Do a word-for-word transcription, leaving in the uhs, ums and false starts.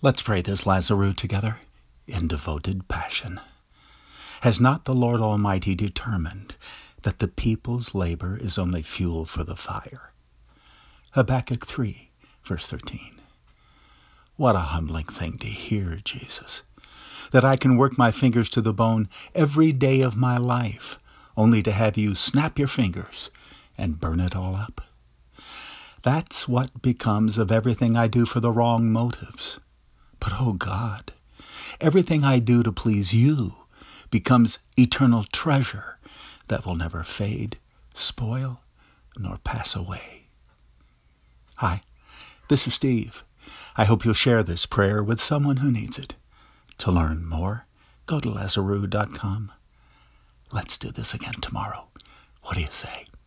Let's pray this Lazarus together in devoted passion. Has not the Lord Almighty determined that the people's labor is only fuel for the fire? Habakkuk three, verse thirteen. What a humbling thing to hear, Jesus, that I can work my fingers to the bone every day of my life, only to have you snap your fingers and burn it all up. That's what becomes of everything I do for the wrong motives. But, oh God, everything I do to please you becomes eternal treasure that will never fade, spoil, nor pass away. Hi, this is Steve. I hope you'll share this prayer with someone who needs it. To learn more, go to Lazarus dot com. Let's do this again tomorrow. What do you say?